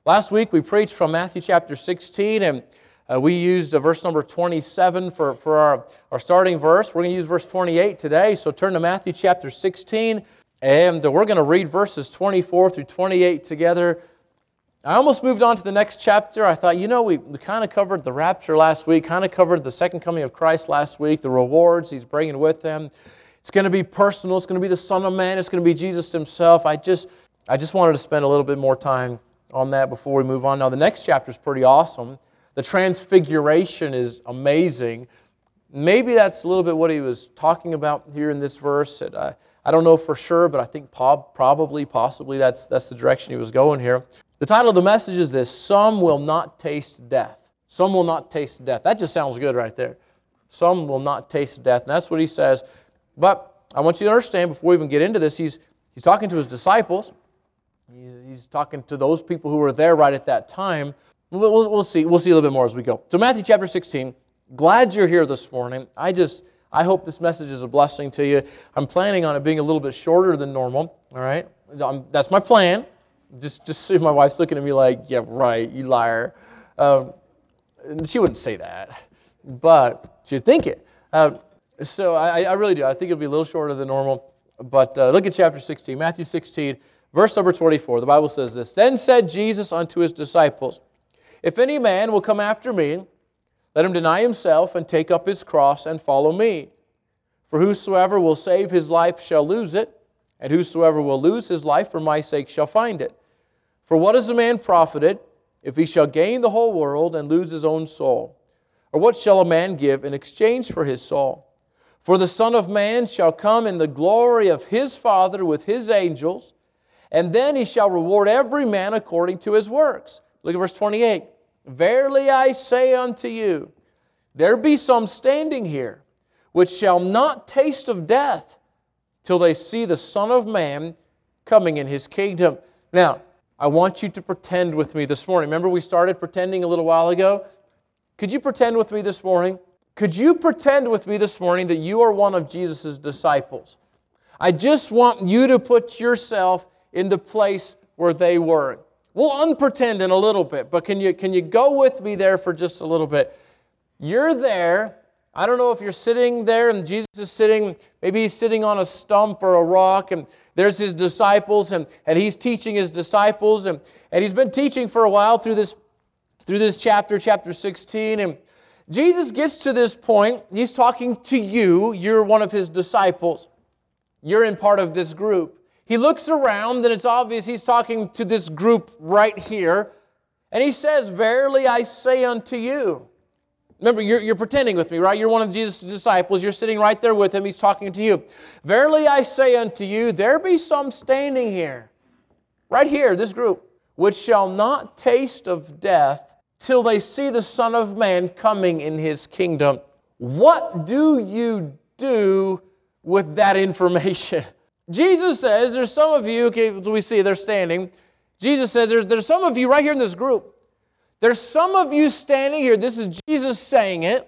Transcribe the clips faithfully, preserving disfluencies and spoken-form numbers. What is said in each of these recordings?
Last week we preached from Matthew chapter sixteen, and uh, we used uh, verse number twenty-seven for, for our, our starting verse. We're going to use verse twenty-eight today, so turn to Matthew chapter sixteen, and we're going to read verses twenty-four through twenty-eight together. I almost moved on to the next chapter. I thought, you know, we, we kind of covered the rapture last week, kind of covered the second coming of Christ last week, the rewards He's bringing with Him. It's going to be personal. It's going to be the Son of Man. It's going to be Jesus Himself. I just, I just wanted to spend a little bit more time on that before we move on. Now, the next chapter is pretty awesome. The Transfiguration is amazing. Maybe that's a little bit what he was talking about here in this verse. It, uh, I don't know for sure, but I think probably, possibly that's, that's the direction he was going here. The title of the message is this: Some Will Not Taste Death. Some will not taste death. That just sounds good right there. Some will not taste death. And that's what he says. But I want you to understand, before we even get into this, he's, he's talking to his disciples. He's talking to those people who were there right at that time. We'll, we'll, we'll see. We'll see a little bit more as we go. So Matthew chapter sixteen. Glad you're here this morning. I just, I hope this message is a blessing to you. I'm planning on it being a little bit shorter than normal. All right, I'm, that's my plan. Just, just see, my wife's looking at me like, yeah, right, you liar. Um, she wouldn't say that, but she'd think it. Uh, so I, I really do. I think it'll be a little shorter than normal. But uh, look at chapter sixteen, Matthew sixteen, verse number twenty-four. The Bible says this: Then said Jesus unto His disciples, If any man will come after me, let him deny himself and take up his cross and follow me. For whosoever will save his life shall lose it, and whosoever will lose his life for my sake shall find it. For what is a man profited, if he shall gain the whole world and lose his own soul? Or what shall a man give in exchange for his soul? For the Son of Man shall come in the glory of His Father with His angels, and then He shall reward every man according to his works. Look at verse twenty-eight. Verily I say unto you, there be some standing here, which shall not taste of death, till they see the Son of Man coming in His kingdom. Now, I want you to pretend with me this morning. Remember we started pretending a little while ago? Could you pretend with me this morning? Could you pretend with me this morning that you are one of Jesus' disciples? I just want you to put yourself in the place where they were. We'll unpretend in a little bit, but can you, can you go with me there for just a little bit? You're there. I don't know if you're sitting there and Jesus is sitting, maybe He's sitting on a stump or a rock, and there's His disciples, and, and He's teaching His disciples, and, and He's been teaching for a while through this, through this chapter, chapter sixteen, and Jesus gets to this point. He's talking to you. You're one of His disciples. You're in part of this group. He looks around, and it's obvious He's talking to this group right here, and He says, Verily I say unto you. Remember, you're, you're pretending with me, right? You're one of Jesus' disciples. You're sitting right there with Him. He's talking to you. Verily I say unto you, there be some standing here, right here, this group, which shall not taste of death till they see the Son of Man coming in His kingdom. What do you do with that information? Jesus says, there's some of you, okay, we see they're standing. Jesus says, there's, there's some of you right here in this group. There's some of you standing here. This is Jesus saying it.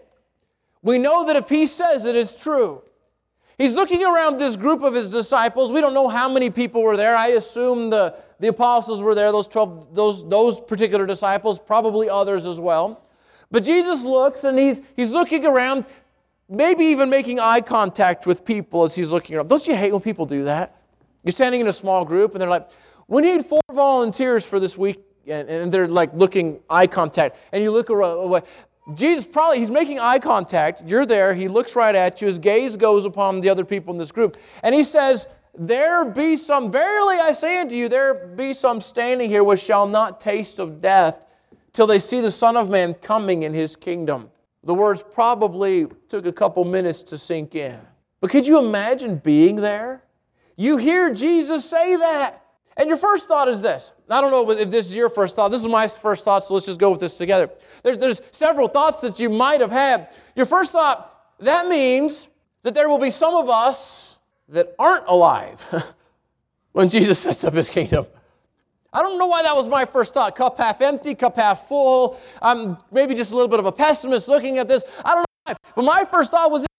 We know that if He says it, it's true. He's looking around this group of His disciples. We don't know how many people were there. I assume the, the apostles were there, those twelve, those, those particular disciples, probably others as well. But Jesus looks, and he's, he's looking around, maybe even making eye contact with people as He's looking around. Don't you hate when people do that? You're standing in a small group, and they're like, we need four volunteers for this week. And, and they're like looking eye contact. And you look away. Jesus probably, He's making eye contact. You're there. He looks right at you. His gaze goes upon the other people in this group. And He says, there be some, verily I say unto you, there be some standing here which shall not taste of death till they see the Son of Man coming in His kingdom. The words probably took a couple minutes to sink in. But could you imagine being there? You hear Jesus say that. And your first thought is this. I don't know if this is your first thought. This is my first thought, so let's just go with this together. There's, there's several thoughts that you might have had. Your first thought, that means that there will be some of us that aren't alive when Jesus sets up His kingdom. I don't know why that was my first thought. Cup half empty, cup half full. I'm maybe just a little bit of a pessimist looking at this. I don't know why. But my first thought was,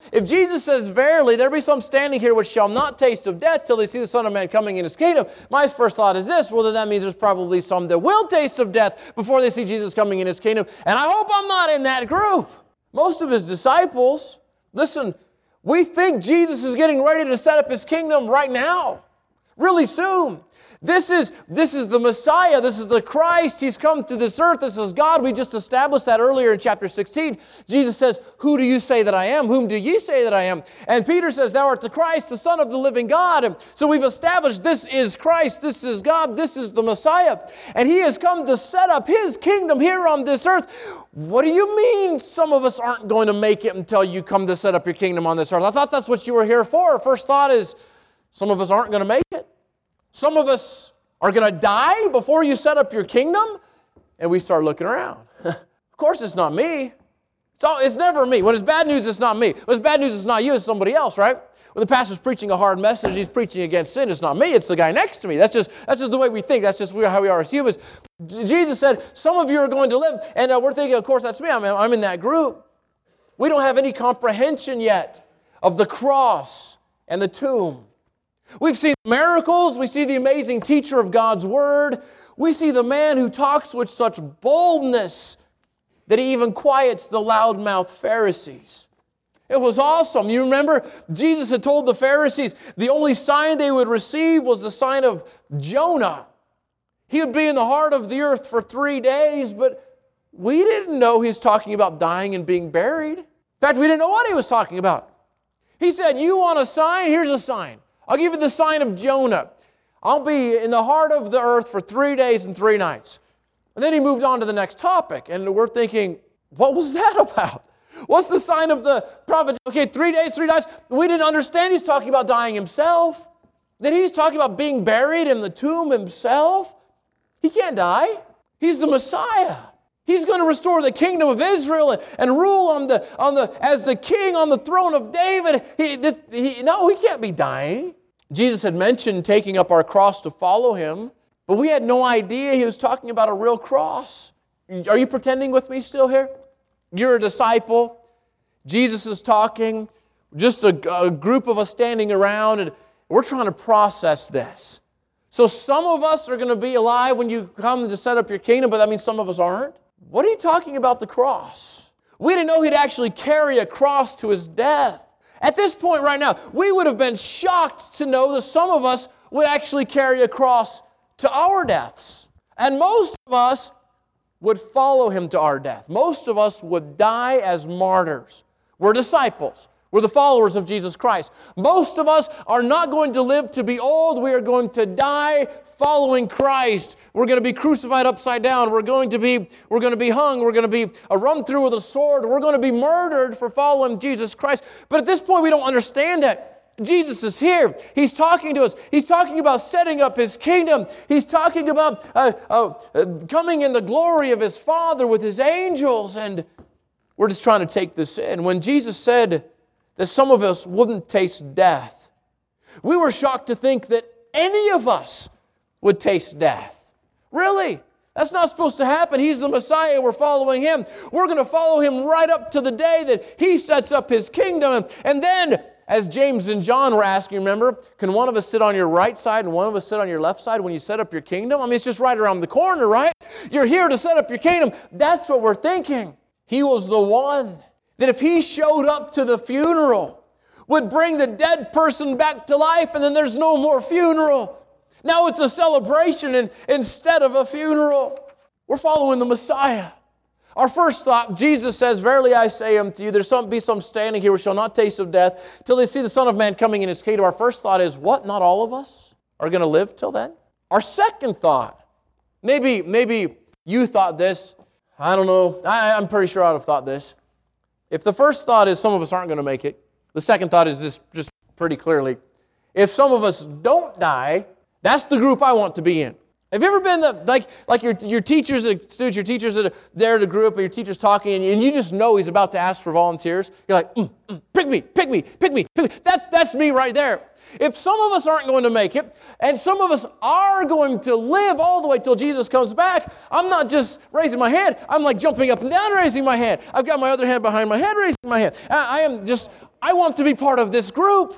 If Jesus says, verily, there be some standing here which shall not taste of death till they see the Son of Man coming in His kingdom, my first thought is this, well, then that means there's probably some that will taste of death before they see Jesus coming in His kingdom. And I hope I'm not in that group. Most of His disciples, listen, we think Jesus is getting ready to set up His kingdom right now, really soon. This is, this is the Messiah. This is the Christ. He's come to this earth. This is God. We just established that earlier in chapter sixteen. Jesus says, who do you say that I am? Whom do ye say that I am? And Peter says, thou art the Christ, the Son of the living God. And so we've established this is Christ. This is God. This is the Messiah. And He has come to set up His kingdom here on this earth. What do you mean some of us aren't going to make it until you come to set up your kingdom on this earth? I thought that's what you were here for. First thought is some of us aren't going to make it. Some of us are going to die before you set up your kingdom. And we start looking around. Of course, it's not me. It's, all, it's never me. When it's bad news, it's not me. When it's bad news, it's not you. It's somebody else, right? When the pastor's preaching a hard message, he's preaching against sin. It's not me. It's the guy next to me. That's just, that's just the way we think. That's just how we are as humans. Jesus said, some of you are going to live. And uh, we're thinking, of course, that's me. I'm, I'm in that group. We don't have any comprehension yet of the cross and the tomb. We've seen miracles. We see the amazing teacher of God's Word. We see the man who talks with such boldness that he even quiets the loudmouth Pharisees. It was awesome. You remember, Jesus had told the Pharisees the only sign they would receive was the sign of Jonah. He would be in the heart of the earth for three days, but we didn't know he was talking about dying and being buried. In fact, we didn't know what he was talking about. He said, you want a sign? Here's a sign. I'll give you the sign of Jonah. I'll be in the heart of the earth for three days and three nights. And then he moved on to the next topic. And we're thinking, what was that about? What's the sign of the prophet? Okay, three days, three nights. We didn't understand he's talking about dying himself. That he's talking about being buried in the tomb himself. He can't die. He's the Messiah. He's going to restore the kingdom of Israel and, and rule on the, on the, as the king on the throne of David. He, this, he, no, he can't be dying. Jesus had mentioned taking up our cross to follow Him, but we had no idea He was talking about a real cross. Are you pretending with me still here? You're a disciple. Jesus is talking. Just a, a group of us standing around, and we're trying to process this. So some of us are going to be alive when you come to set up your kingdom, but that means some of us aren't. What are you talking about the cross? We didn't know He'd actually carry a cross to His death. At this point right now, we would have been shocked to know that some of us would actually carry a cross to our deaths. And most of us would follow Him to our death. Most of us would die as martyrs. We're disciples. We're the followers of Jesus Christ. Most of us are not going to live to be old. We are going to die following Christ. We're going to be crucified upside down. We're going to be, we're going to be hung. We're going to be run through with a sword. We're going to be murdered for following Jesus Christ. But at this point, we don't understand that. Jesus is here. He's talking to us. He's talking about setting up His kingdom. He's talking about uh, uh, coming in the glory of His Father with His angels. And we're just trying to take this in. When Jesus said that some of us wouldn't taste death, we were shocked to think that any of us would taste death. Really? That's not supposed to happen. He's the Messiah. We're following Him. We're going to follow Him right up to the day that He sets up His kingdom. And then, as James and John were asking, remember, can one of us sit on your right side and one of us sit on your left side when you set up your kingdom? I mean, it's just right around the corner, right? You're here to set up your kingdom. That's what we're thinking. He was the one that if He showed up to the funeral, would bring the dead person back to life, and then there's no more funeral. Now it's a celebration in, instead of a funeral. We're following the Messiah. Our first thought, Jesus says, verily I say unto you, there's some, be some standing here which shall not taste of death till they see the Son of Man coming in His kingdom. Our first thought is, what, not all of us are going to live till then? Our second thought, maybe, maybe you thought this. I don't know. I, I'm pretty sure I'd have thought this. If the first thought is some of us aren't going to make it, the second thought is this just pretty clearly. If some of us don't die, that's the group I want to be in. Have you ever been the, like like your your teachers, students, your teachers that are there at a group, and your teacher's talking, and you, and you just know he's about to ask for volunteers? You're like, mm, mm, pick me, pick me, pick me, pick me. That, that's me right there. If some of us aren't going to make it, and some of us are going to live all the way till Jesus comes back, I'm not just raising my hand. I'm like jumping up and down, raising my hand. I've got my other hand behind my head, raising my hand. I, I am just, I want to be part of this group.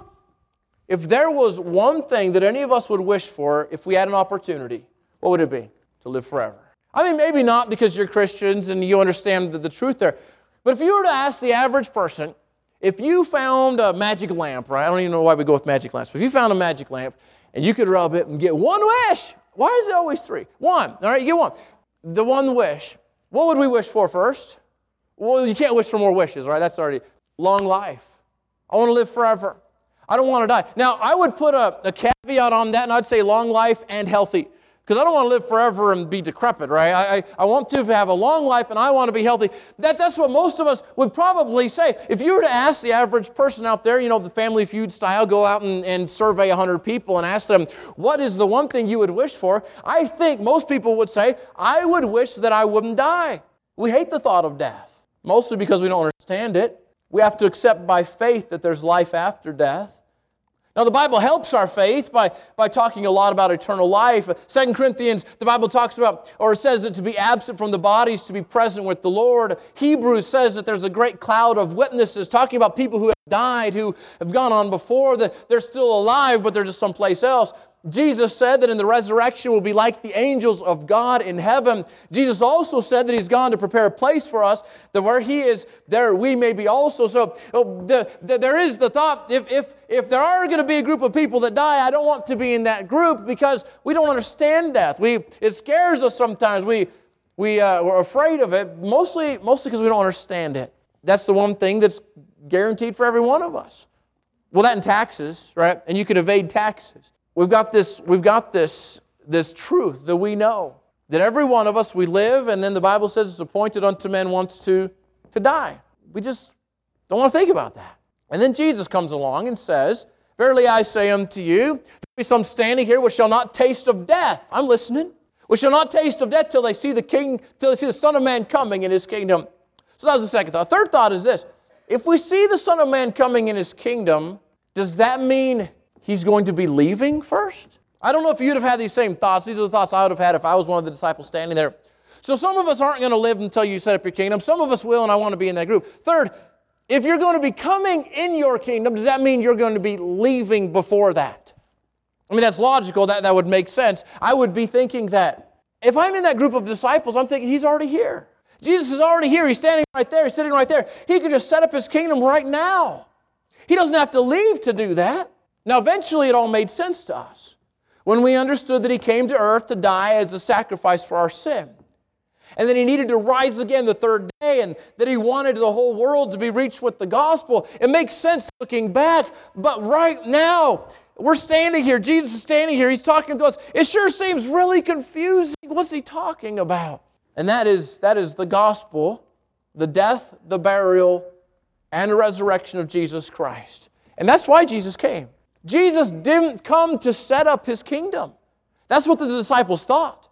If there was one thing that any of us would wish for if we had an opportunity, what would it be? To live forever. I mean, maybe not because you're Christians and you understand the, the truth there. But if you were to ask the average person, if you found a magic lamp, right? I don't even know why we go with magic lamps. But if you found a magic lamp and you could rub it and get one wish, why is it always three? One, all right, you get one. The one wish. What would we wish for first? Well, you can't wish for more wishes, right? That's already long life. I want to live forever. I don't want to die. Now, I would put a, a caveat on that, and I'd say long life and healthy. Because I don't want to live forever and be decrepit, right? I, I, I want to have a long life, and I want to be healthy. That, that's what most of us would probably say. If you were to ask the average person out there, you know, the Family Feud style, go out and, and survey one hundred people and ask them, what is the one thing you would wish for? I think most people would say, I would wish that I wouldn't die. We hate the thought of death, mostly because we don't understand it. We have to accept by faith that there's life after death. Now, the Bible helps our faith by, by talking a lot about eternal life. Second Corinthians, the Bible talks about, or says that to be absent from the body is to be present with the Lord. Hebrews says that there's a great cloud of witnesses talking about people who have died, who have gone on before, that they're still alive, but they're just someplace else. Jesus said that in the resurrection we'll be like the angels of God in heaven. Jesus also said that He's gone to prepare a place for us, that where He is, there we may be also. So the, the, there is the thought, if, if, if there are going to be a group of people that die, I don't want to be in that group because we don't understand death. We, it scares us sometimes. We, we, uh, we're afraid of it, mostly, mostly because we don't understand it. That's the one thing that's guaranteed for every one of us. Well, that and taxes, right? And you can evade taxes. We've got this, we've got this, this truth that we know. That every one of us, we live, and then the Bible says it's appointed unto men once to, to die. We just don't want to think about that. And then Jesus comes along and says, verily I say unto you, there be some standing here which shall not taste of death. I'm listening. Which shall not taste of death till they see the King, till they see the Son of Man coming in His kingdom. So that was the second thought. Third thought is this. If we see the Son of Man coming in His kingdom, does that mean He's going to be leaving first? I don't know if you'd have had these same thoughts. These are the thoughts I would have had if I was one of the disciples standing there. So some of us aren't going to live until you set up your kingdom. Some of us will, and I want to be in that group. Third, if you're going to be coming in your kingdom, does that mean you're going to be leaving before that? I mean, that's logical. That, that would make sense. I would be thinking that. If I'm in that group of disciples, I'm thinking He's already here. Jesus is already here. He's standing right there. He's sitting right there. He could just set up His kingdom right now. He doesn't have to leave to do that. Now, eventually, it all made sense to us when we understood that He came to earth to die as a sacrifice for our sin. And then He needed to rise again the third day, and that He wanted the whole world to be reached with the gospel. It makes sense looking back, but right now, we're standing here. Jesus is standing here. He's talking to us. It sure seems really confusing. What's He talking about? And that is, that is the gospel, the death, the burial, and the resurrection of Jesus Christ. And that's why Jesus came. Jesus didn't come to set up His kingdom. That's what the disciples thought.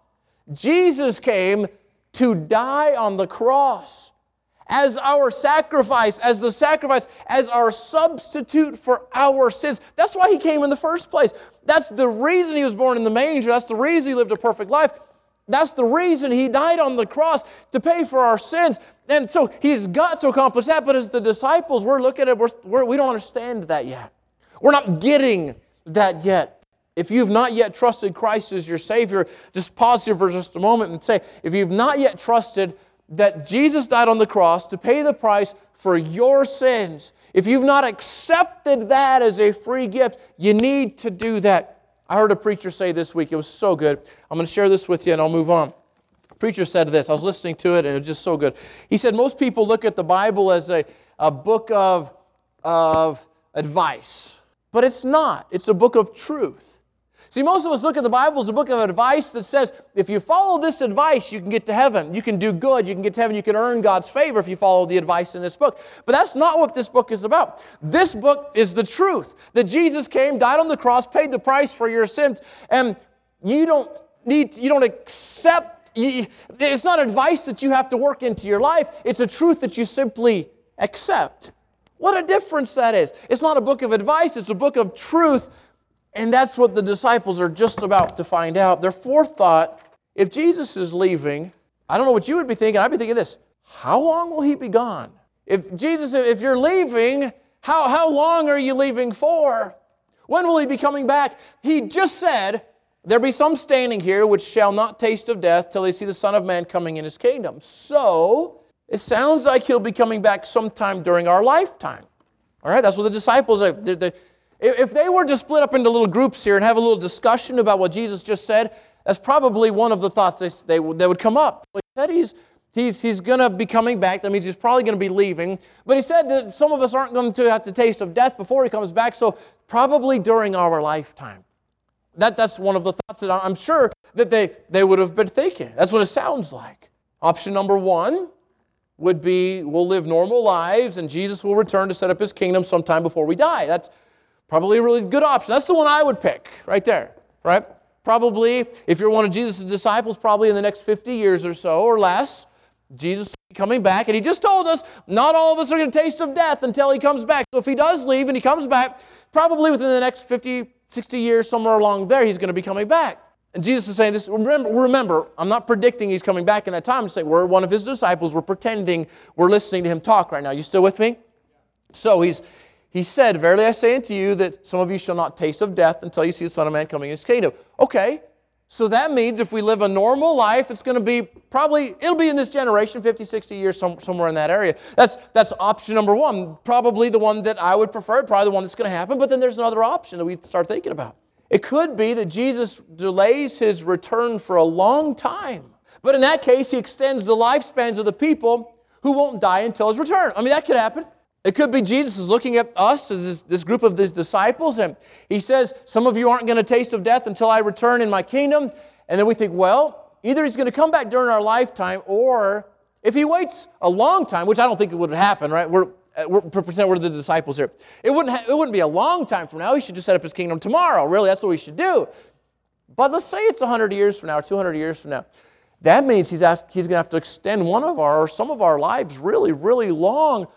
Jesus came to die on the cross as our sacrifice, as the sacrifice, as our substitute for our sins. That's why He came in the first place. That's the reason He was born in the manger. That's the reason He lived a perfect life. That's the reason He died on the cross, to pay for our sins. And so He's got to accomplish that. But as the disciples, we're looking at it, we're, we're, we don't understand that yet. We're not getting that yet. If you've not yet trusted Christ as your Savior, just pause here for just a moment and say, if you've not yet trusted that Jesus died on the cross to pay the price for your sins, if you've not accepted that as a free gift, you need to do that. I heard a preacher say this week, it was so good. I'm going to share this with you and I'll move on. The preacher said this, I was listening to it and it was just so good. He said, most people look at the Bible as a, a book of, of advice. But it's not. It's a book of truth. See, most of us look at the Bible as a book of advice that says, if you follow this advice, you can get to heaven. You can do good. You can get to heaven. You can earn God's favor if you follow the advice in this book. But that's not what this book is about. This book is the truth. That Jesus came, died on the cross, paid the price for your sins, and you don't need, you don't accept, you, it's not advice that you have to work into your life. It's a truth that you simply accept. What a difference that is. It's not a book of advice, it's a book of truth. And that's what the disciples are just about to find out. Their fourth thought, if Jesus is leaving, I don't know what you would be thinking, I'd be thinking this, how long will he be gone? If Jesus, if you're leaving, how, how long are you leaving for? When will he be coming back? He just said, there be some standing here which shall not taste of death till they see the Son of Man coming in his kingdom. So, it sounds like he'll be coming back sometime during our lifetime. All right, that's what the disciples are. They're, they're, if they were to split up into little groups here and have a little discussion about what Jesus just said, that's probably one of the thoughts they, they, they would come up. He said he's, he's, he's going to be coming back. That means he's probably going to be leaving. But he said that some of us aren't going to have to taste of death before he comes back, so probably during our lifetime. That, that's one of the thoughts that I'm sure that they, they would have been thinking. That's what it sounds like. Option number one would be we'll live normal lives and Jesus will return to set up his kingdom sometime before we die. That's probably a really good option. That's the one I would pick right there, right? Probably, if you're one of Jesus' disciples, probably in the next fifty years or so or less, Jesus will be coming back. And he just told us not all of us are going to taste of death until he comes back. So if he does leave and he comes back, probably within the next fifty, sixty years, somewhere along there, he's going to be coming back. And Jesus is saying this, remember, remember, I'm not predicting he's coming back in that time. I'm saying we're one of his disciples. We're pretending we're listening to him talk right now. You still with me? So he's he said, verily I say unto you that some of you shall not taste of death until you see the Son of Man coming in his kingdom. Okay, so that means if we live a normal life, it's going to be probably, it'll be in this generation, fifty, sixty years, some, somewhere in that area. That's, that's option number one. Probably the one that I would prefer, probably the one that's going to happen. But then there's another option that we start thinking about. It could be that Jesus delays his return for a long time. But in that case, he extends the lifespans of the people who won't die until his return. I mean, that could happen. It could be Jesus is looking at us, as this, this group of his disciples, and he says, some of you aren't going to taste of death until I return in my kingdom. And then we think, well, either he's going to come back during our lifetime, or if he waits a long time, which I don't think it would happen, right? We're, we're pretend we're the disciples here. It wouldn't, ha- it wouldn't be a long time from now. He should just set up his kingdom tomorrow. Really, that's what we should do. But let's say it's one hundred years from now, or two hundred years from now. That means he's, asked, he's going to have to extend one of our, or some of our lives really, really long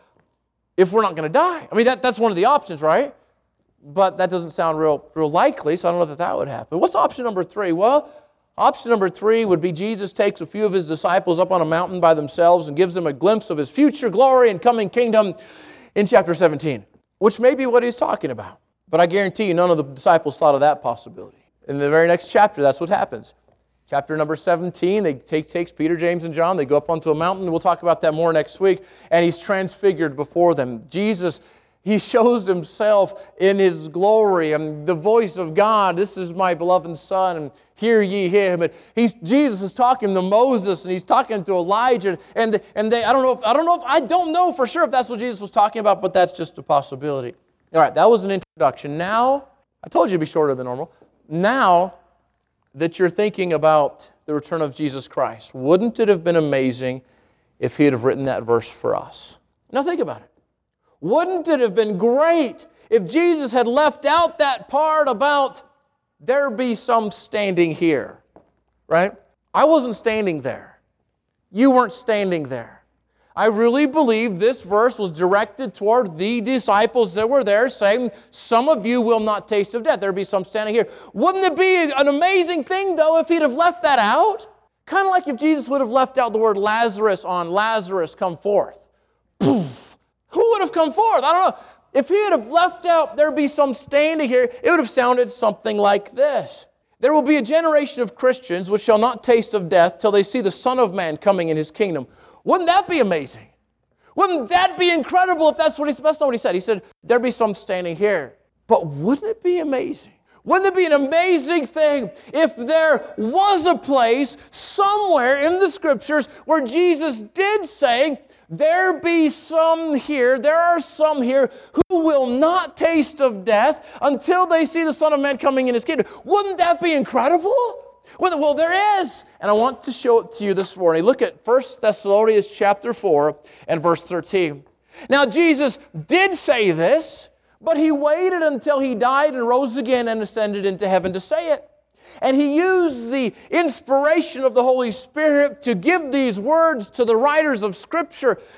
if we're not going to die. I mean, that, that's one of the options, right? But that doesn't sound real, real likely, so I don't know that that would happen. What's option number three? Well, option number three would be Jesus takes a few of his disciples up on a mountain by themselves and gives them a glimpse of his future glory and coming kingdom in chapter seventeen, which may be what he's talking about. But I guarantee you none of the disciples thought of that possibility. In the very next chapter, that's what happens. Chapter number seventeen, they take takes Peter, James, and John. They go up onto a mountain. We'll talk about that more next week. And he's transfigured before them. Jesus, he shows himself in his glory and the voice of God. This is my beloved Son, and hear ye him. And he's Jesus is talking to Moses, and he's talking to Elijah. And and they I don't know if I don't know if I don't know for sure if that's what Jesus was talking about, but that's just a possibility. All right, that was an introduction. Now, I told you it'd be shorter than normal. Now that you're thinking about the return of Jesus Christ, wouldn't it have been amazing if he had have written that verse for us? Now think about it. Wouldn't it have been great if Jesus had left out that part about there be some standing here, right? I wasn't standing there. You weren't standing there. I really believe this verse was directed toward the disciples that were there, saying, some of you will not taste of death. There be some standing here. Wouldn't it be an amazing thing, though, if he'd have left that out? Kind of like if Jesus would have left out the word Lazarus on Lazarus come forth. Poof. Who would have come forth? I don't know. If he had have left out there be some standing here, it would have sounded something like this. There will be a generation of Christians which shall not taste of death till they see the Son of Man coming in his kingdom. Wouldn't that be amazing? Wouldn't that be incredible if that's what he, that's not what he said. He said, there be some standing here. But wouldn't it be amazing? Wouldn't it be an amazing thing if there was a place somewhere in the Scriptures where Jesus did say, there be some here, there are some here who will not taste of death until they see the Son of Man coming in his kingdom. Wouldn't that be incredible? Well, there is, and I want to show it to you this morning. Look at First Thessalonians chapter four and verse thirteen. Now, Jesus did say this, but he waited until he died and rose again and ascended into heaven to say it. And he used the inspiration of the Holy Spirit to give these words to the writers of Scripture.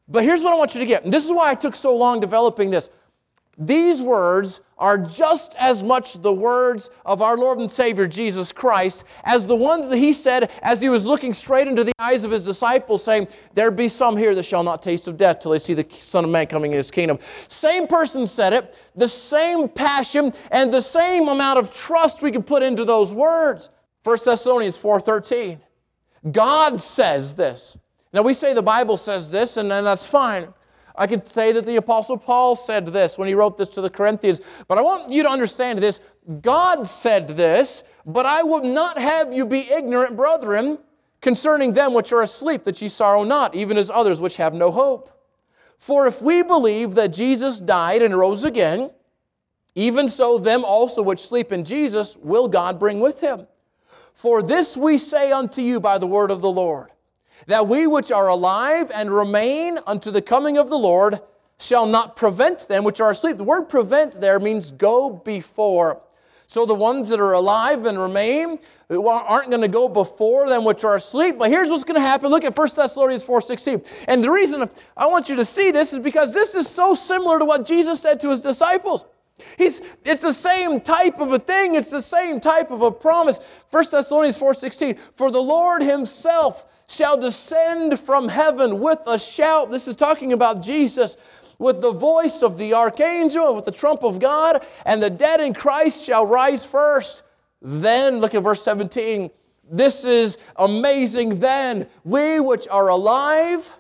But here's what I want you to get, and this is why I took so long developing this. These words are just as much the words of our Lord and Savior Jesus Christ as the ones that He said as He was looking straight into the eyes of His disciples, saying, there be some here that shall not taste of death till they see the Son of Man coming in His kingdom. Same person said it, the same passion and the same amount of trust we can put into those words. First Thessalonians four thirteen. God says this. Now we say the Bible says this, and then that's fine. I could say that the Apostle Paul said this when he wrote this to the Corinthians. But I want you to understand this. God said this, but I would not have you be ignorant, brethren, concerning them which are asleep, that ye sorrow not, even as others which have no hope. For if we believe that Jesus died and rose again, even so them also which sleep in Jesus will God bring with Him. For this we say unto you by the word of the Lord, that we which are alive and remain unto the coming of the Lord shall not prevent them which are asleep. The word prevent there means go before. So the ones that are alive and remain aren't going to go before them which are asleep. But here's what's going to happen. Look at First Thessalonians four sixteen. And the reason I want you to see this is because this is so similar to what Jesus said to His disciples. He's, it's the same type of a thing. It's the same type of a promise. First Thessalonians four sixteen. For the Lord Himself shall descend from heaven with a shout. This is talking about Jesus. With the voice of the archangel and with the trump of God, and the dead in Christ shall rise first. Then, look at verse seventeen. This is amazing. Then we which are alive,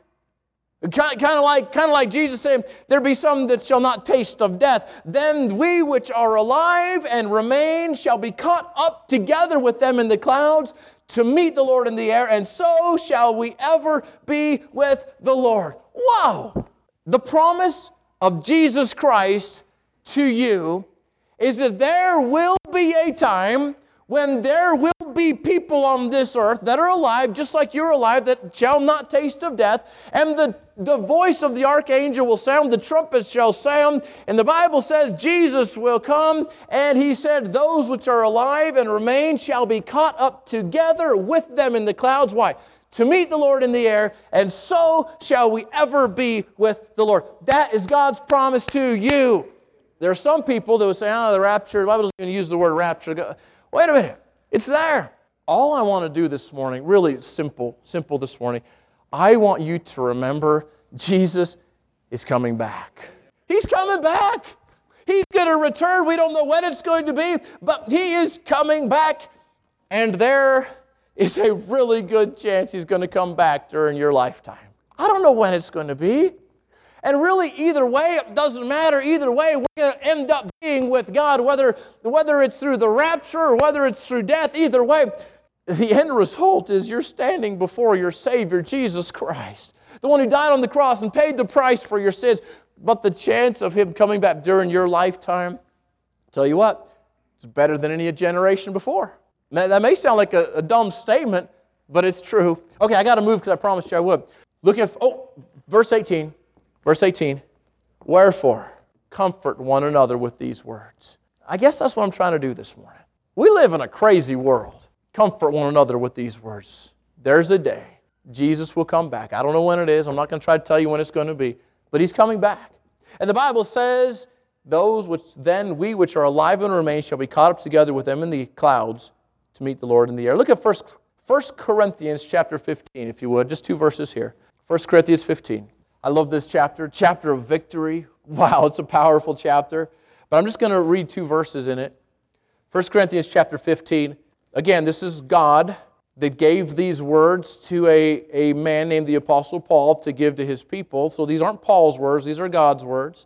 kind of like, kind of like Jesus saying, there be some that shall not taste of death. Then we which are alive and remain shall be caught up together with them in the clouds to meet the Lord in the air, and so shall we ever be with the Lord. Wow! The promise of Jesus Christ to you is that there will be a time when there will be people on this earth that are alive, just like you're alive, that shall not taste of death, and the, the voice of the archangel will sound, the trumpet shall sound, and the Bible says Jesus will come, and He said, those which are alive and remain shall be caught up together with them in the clouds. Why? To meet the Lord in the air, and so shall we ever be with the Lord. That is God's promise to you. There are some people that will say, oh, the rapture, the Bible doesn't even use the word rapture. Wait a minute. It's there. All I want to do this morning, really simple, simple this morning, I want you to remember Jesus is coming back. He's coming back. He's going to return. We don't know when it's going to be, but He is coming back. And there is a really good chance He's going to come back during your lifetime. I don't know when it's going to be. And really, either way, it doesn't matter. Either way, we're going to end up being with God, whether, whether it's through the rapture or whether it's through death. Either way, the end result is you're standing before your Savior, Jesus Christ, the one who died on the cross and paid the price for your sins. But the chance of Him coming back during your lifetime, I'll tell you what, it's better than any generation before. Now, that may sound like a, a dumb statement, but it's true. Okay, I got to move because I promised you I would. Look at, oh, verse eighteen. Verse eighteen, wherefore, comfort one another with these words. I guess that's what I'm trying to do this morning. We live in a crazy world. Comfort one another with these words. There's a day Jesus will come back. I don't know when it is. I'm not going to try to tell you when it's going to be. But He's coming back. And the Bible says, those which then we which are alive and remain shall be caught up together with them in the clouds to meet the Lord in the air. Look at First Corinthians chapter fifteen, if you would. Just two verses here. First Corinthians fifteen. I love this chapter, chapter of victory. Wow, it's a powerful chapter. But I'm just going to read two verses in it. First Corinthians chapter fifteen. Again, this is God that gave these words to a, a man named the Apostle Paul to give to his people. So these aren't Paul's words, these are God's words.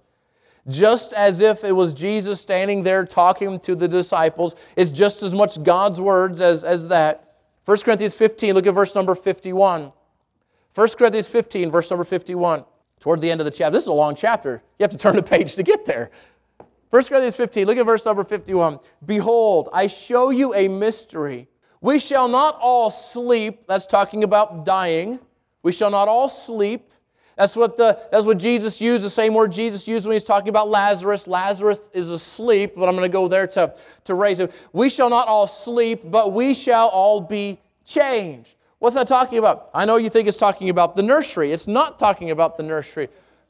Just as if it was Jesus standing there talking to the disciples, it's just as much God's words as, as that. First Corinthians fifteen, look at verse number fifty-one. First Corinthians fifteen, verse number fifty-one. Toward the end of the chapter. This is a long chapter. You have to turn the page to get there. First Corinthians fifteen, look at verse number fifty-one. Behold, I show you a mystery. We shall not all sleep. That's talking about dying. We shall not all sleep. That's what, the, that's what Jesus used, the same word Jesus used when He's talking about Lazarus. Lazarus is asleep, but I'm going to go there to, to raise him. We shall not all sleep, but we shall all be changed. What's that talking about? I know you think it's talking about the nursery. It's not talking about the nursery.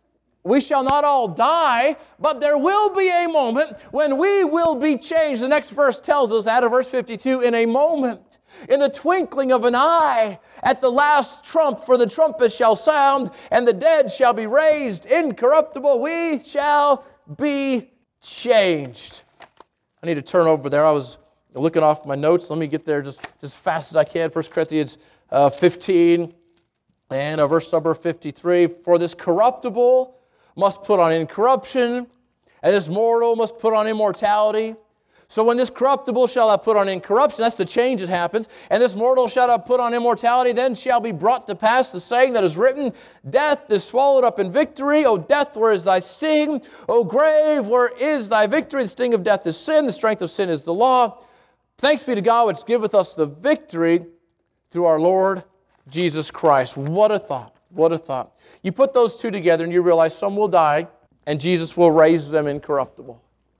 We shall not all die, but there will be a moment when we will be changed. The next verse tells us, out of verse fifty-two, in a moment, in the twinkling of an eye, at the last trump, for the trumpet shall sound, and the dead shall be raised incorruptible. We shall be changed. I need to turn over there. I was looking off my notes. Let me get there just as fast as I can. First Corinthians uh, fifteen and uh, verse number fifty-three. For this corruptible must put on incorruption, and this mortal must put on immortality. So when this corruptible shall have put on incorruption, that's the change that happens, and this mortal shall have put on immortality, then shall be brought to pass the saying that is written, death is swallowed up in victory. O death, where is thy sting? O grave, where is thy victory? The sting of death is sin, the strength of sin is the law. Thanks be to God which giveth us the victory through our Lord Jesus Christ. What a thought. What a thought. You put those two together and you realize some will die and Jesus will raise them incorruptible.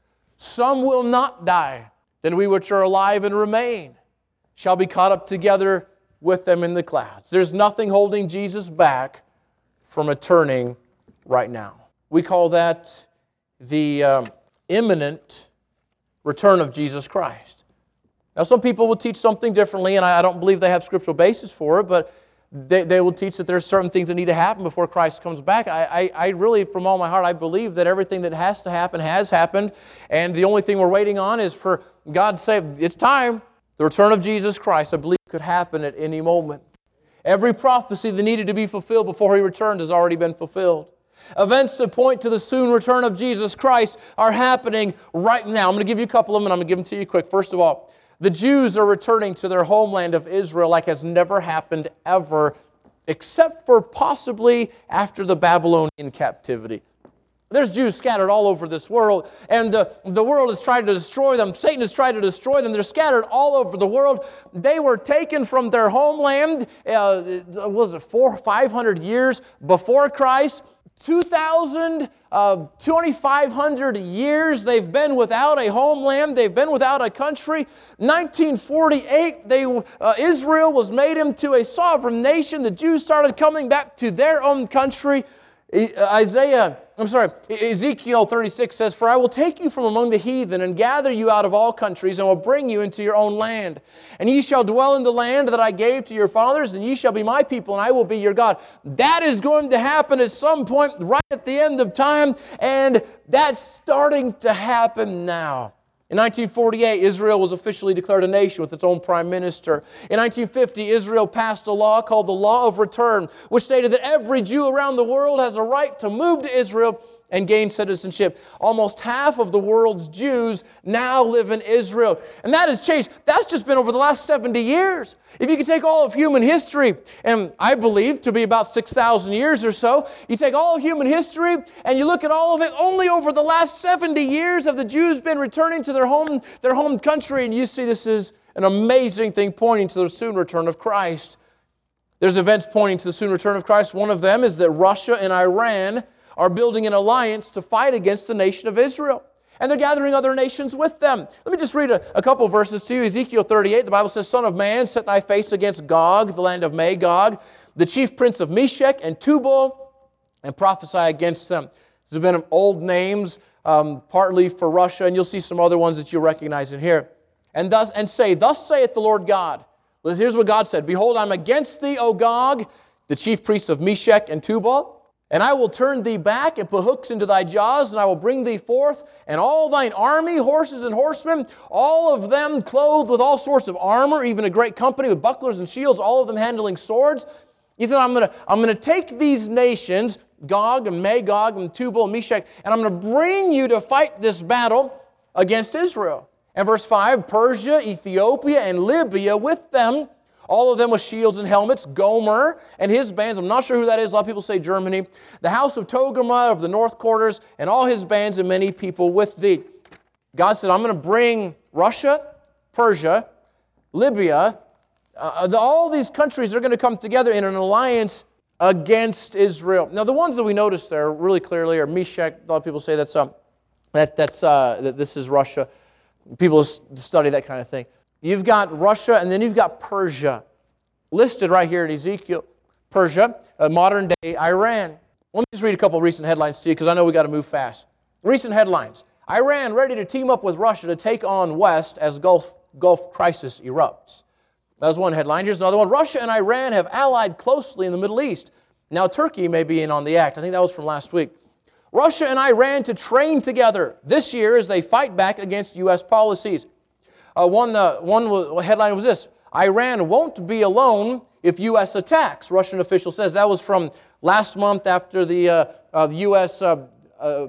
Some will not die, then we which are alive and remain shall be caught up together with them in the clouds. There's nothing holding Jesus back from returning right now. We call that the um, imminent return of Jesus Christ. Now, some people will teach something differently, and I don't believe they have scriptural basis for it, but they, they will teach that there's certain things that need to happen before Christ comes back. I, I, I really, from all my heart, I believe that everything that has to happen has happened, and the only thing we're waiting on is for God to say, it's time. The return of Jesus Christ, I believe, could happen at any moment. Every prophecy that needed to be fulfilled before He returned has already been fulfilled. Events that point to the soon return of Jesus Christ are happening right now. I'm going to give you a couple of them, and I'm going to give them to you quick. First of all, the Jews are returning to their homeland of Israel like has never happened ever, except for possibly after the Babylonian captivity. There's Jews scattered all over this world, and the, the world has tried to destroy them. Satan has tried to destroy them. They're scattered all over the world. They were taken from their homeland, uh, was it four, five hundred years before Christ? two thousand, uh, twenty-five hundred years they've been without a homeland. They've been without a country. nineteen forty-eight, they, uh, Israel was made into a sovereign nation. The Jews started coming back to their own country. Isaiah, I'm sorry, Ezekiel thirty-six says, for I will take you from among the heathen and gather you out of all countries and will bring you into your own land. And ye shall dwell in the land that I gave to your fathers, and ye shall be my people, and I will be your God. That is going to happen at some point right at the end of time, and that's starting to happen now. In nineteen forty-eight, Israel was officially declared a nation with its own prime minister. In nineteen fifty, Israel passed a law called the Law of Return, which stated that every Jew around the world has a right to move to Israel and gain citizenship. Almost half of the world's Jews now live in Israel. And that has changed. That's just been over the last seventy years. If you could take all of human history, and I believe to be about six thousand years or so, you take all of human history and you look at all of it, only over the last seventy years have the Jews been returning to their home, their home country, and you see this is an amazing thing pointing to the soon return of Christ. There's events pointing to the soon return of Christ. One of them is that Russia and Iran are building an alliance to fight against the nation of Israel. And they're gathering other nations with them. Let me just read a, a couple verses to you. Ezekiel thirty-eight, the Bible says, Son of man, set thy face against Gog, the land of Magog, the chief prince of Meshech and Tubal, and prophesy against them. There's been old names, um, partly for Russia, and you'll see some other ones that you'll recognize in here. And thus, and say, Thus saith the Lord God. Here's what God said. Behold, I'm against thee, O Gog, the chief priests of Meshech and Tubal. And I will turn thee back and put hooks into thy jaws, and I will bring thee forth, and all thine army, horses and horsemen, all of them clothed with all sorts of armor, even a great company with bucklers and shields, all of them handling swords. He said, I'm going to I'm going to take these nations, Gog and Magog and Tubal and Meshech, and I'm going to bring you to fight this battle against Israel. And verse five, Persia, Ethiopia, and Libya with them, all of them with shields and helmets. Gomer and his bands, I'm not sure who that is, a lot of people say Germany. The house of Togarmah of the north quarters, and all his bands and many people with thee. God said, I'm going to bring Russia, Persia, Libya, uh, the, all these countries are going to come together in an alliance against Israel. Now, the ones that we notice there really clearly are Meshech. A lot of people say that's, um, that, that's, uh, that this is Russia. People study that kind of thing. You've got Russia, and then you've got Persia. listed right here in Ezekiel, Persia, uh, modern-day Iran. Let me just read a couple of recent headlines to you because I know we got to move fast. Recent headlines. Iran ready to team up with Russia to take on West as Gulf, Gulf crisis erupts. That was one headline. Here's another one. Russia and Iran have allied closely in the Middle East. Now Turkey may be in on the act. I think that was from last week. Russia and Iran to train together this year as they fight back against U S policies. Uh, one uh, one was, headline was this: Iran won't be alone if U S attacks, Russian official says. That was from last month after the uh, uh, U S uh, uh,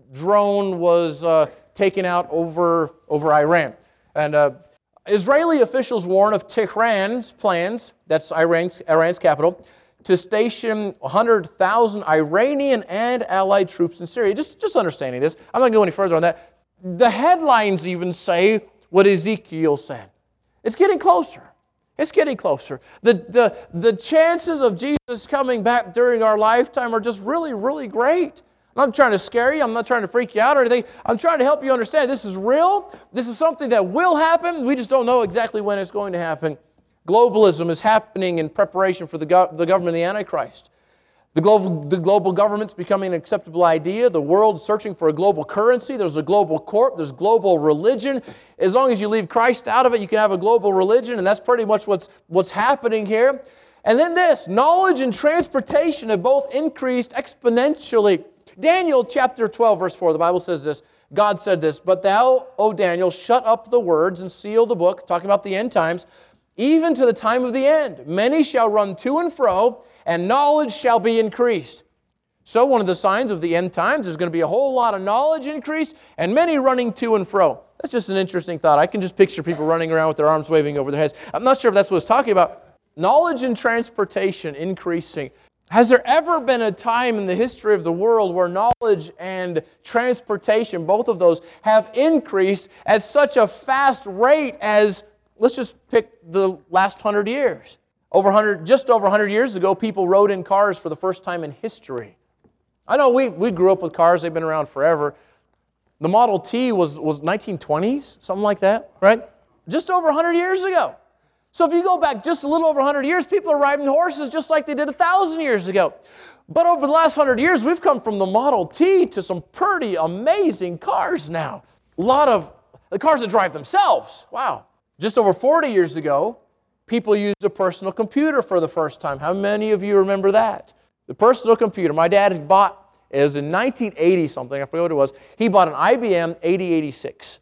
drone was uh, taken out over, over Iran. And uh, Israeli officials warn of Tehran's plans, that's Iran's, Iran's capital, to station one hundred thousand Iranian and allied troops in Syria. Just, just understanding this, I'm not going to go any further on that. The headlines even say what Ezekiel said. It's getting closer. It's getting closer. The, the, the chances of Jesus coming back during our lifetime are just really, really great. I'm not trying to scare you. I'm not trying to freak you out or anything. I'm trying to help you understand this is real. This is something that will happen. We just don't know exactly when it's going to happen. Globalism is happening in preparation for the, go- the government of the Antichrist. The global, the global government's becoming an acceptable idea. The world's searching for a global currency. There's a global court. There's global religion. As long as you leave Christ out of it, you can have a global religion, and that's pretty much what's, what's happening here. And then this, knowledge and transportation have both increased exponentially. Daniel chapter twelve, verse four, the Bible says this. God said this, "But thou, O Daniel, shut up the words and seal the book," talking about the end times, "even to the time of the end. Many shall run to and fro, and knowledge shall be increased." So one of the signs of the end times is going to be a whole lot of knowledge increase and many running to and fro. That's just an interesting thought. I can just picture people running around with their arms waving over their heads. I'm not sure if that's what it's talking about. Knowledge and transportation increasing. Has there ever been a time in the history of the world where knowledge and transportation, both of those, have increased at such a fast rate as, let's just pick the last hundred years? Over one hundred, just over one hundred years ago, people rode in cars for the first time in history. I know we, we grew up with cars. They've been around forever. The Model T was, was nineteen twenties, something like that, right? Just over one hundred years ago. So if you go back just a little over one hundred years, people are riding horses just like they did one thousand years ago. But over the last one hundred years, we've come from the Model T to some pretty amazing cars now. A lot of the cars that drive themselves. Wow. Just over forty years ago, people used a personal computer for the first time. How many of you remember that? The personal computer. My dad had bought, it was in nineteen eighty something, I forget what it was. He bought an I B M eighty eighty-six.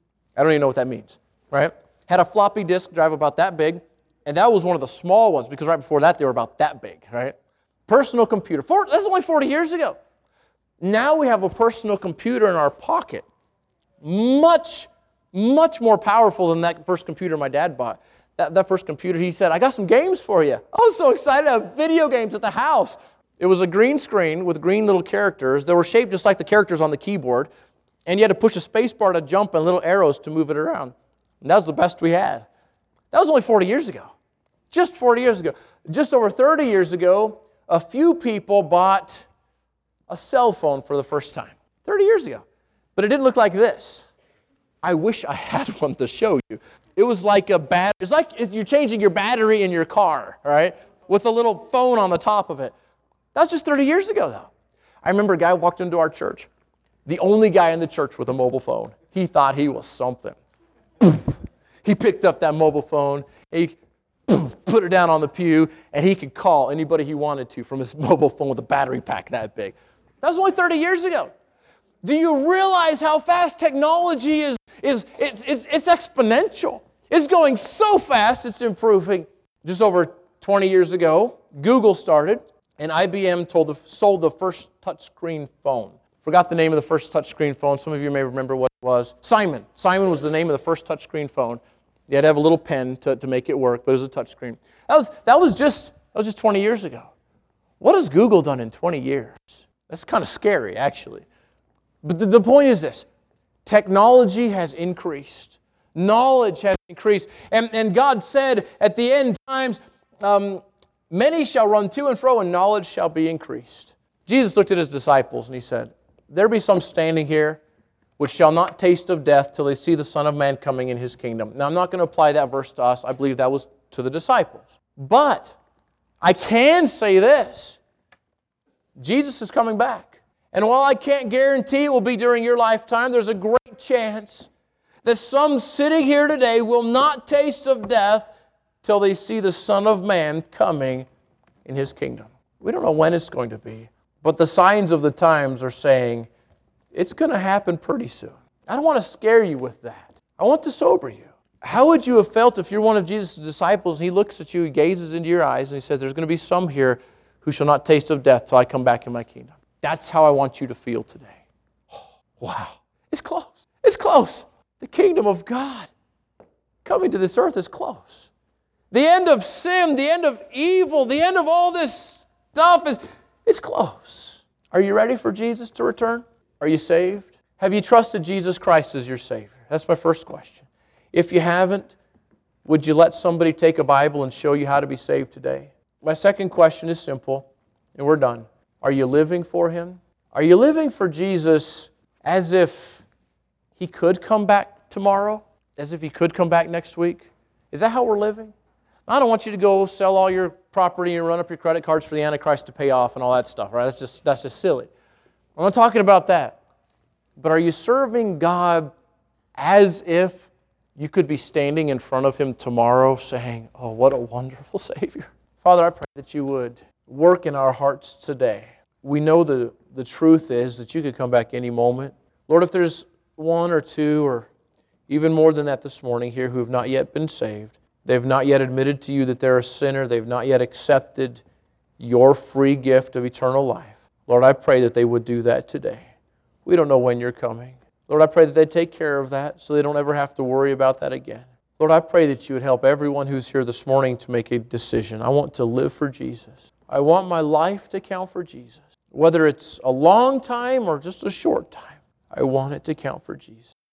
I don't even know what that means, right? Had a floppy disk drive about that big, and that was one of the small ones because right before that they were about that big, right? Personal computer. Four, that's only forty years ago. Now we have a personal computer in our pocket. Much, much more powerful than that first computer my dad bought. That, that first computer, he said, "I got some games for you." I was so excited to have video games at the house. It was a green screen with green little characters that were shaped just like the characters on the keyboard, and you had to push a space bar to jump and little arrows to move it around. And that was the best we had. That was only forty years ago. Just forty years ago. Just over thirty years ago, a few people bought a cell phone for the first time. thirty years ago. But it didn't look like this. I wish I had one to show you. It was like a bat. It's like you're changing your battery in your car, all right, with a little phone on the top of it. That was just thirty years ago, though. I remember a guy walked into our church. The only guy in the church with a mobile phone. He thought he was something. He picked up that mobile phone, he put it down on the pew, and he could call anybody he wanted to from his mobile phone with a battery pack that big. That was only thirty years ago. Do you realize how fast technology is? is it's, it's, it's exponential. It's going so fast, it's improving. Just over twenty years ago, Google started, and I B M told the, sold the first touchscreen phone. Forgot the name of the first touchscreen phone. Some of you may remember what it was. Simon. Simon was the name of the first touchscreen phone. You had to have a little pen to, to make it work, but it was a touchscreen. That was, that was just that was just twenty years ago. What has Google done in twenty years? That's kind of scary, actually. But the, the point is this. Technology has increased. Knowledge has increased. And, and God said at the end times, um, many shall run to and fro, and knowledge shall be increased. Jesus looked at his disciples and he said, "There be some standing here which shall not taste of death till they see the Son of Man coming in his kingdom." Now, I'm not going to apply that verse to us. I believe that was to the disciples. But I can say this. Jesus is coming back. And while I can't guarantee it will be during your lifetime, there's a great chance that some sitting here today will not taste of death till they see the Son of Man coming in His kingdom. We don't know when it's going to be, but the signs of the times are saying it's going to happen pretty soon. I don't want to scare you with that. I want to sober you. How would you have felt if you're one of Jesus' disciples and He looks at you, He gazes into your eyes, and He says, there's going to be some here who shall not taste of death till I come back in my kingdom. That's how I want you to feel today. Oh, wow. It's close. It's close. The kingdom of God coming to this earth is close. The end of sin, the end of evil, the end of all this stuff is it's close. Are you ready for Jesus to return? Are you saved? Have you trusted Jesus Christ as your Savior? That's my first question. If you haven't, would you let somebody take a Bible and show you how to be saved today? My second question is simple, and we're done. Are you living for Him? Are you living for Jesus as if He could come back tomorrow? As if He could come back next week? Is that how we're living? I don't want you to go sell all your property and run up your credit cards for the Antichrist to pay off and all that stuff, right? That's just, that's just silly. I'm not talking about that. But are you serving God as if you could be standing in front of Him tomorrow saying, oh, what a wonderful Savior. Father, I pray that you would work in our hearts today. We know the, the truth is that you could come back any moment. Lord, if there's one or two or even more than that this morning here who have not yet been saved, they've not yet admitted to you that they're a sinner, they've not yet accepted your free gift of eternal life. Lord, I pray that they would do that today. We don't know when you're coming. Lord, I pray that they take care of that so they don't ever have to worry about that again. Lord, I pray that you would help everyone who's here this morning to make a decision. I want to live for Jesus. I want my life to count for Jesus. Whether it's a long time or just a short time, I want it to count for Jesus.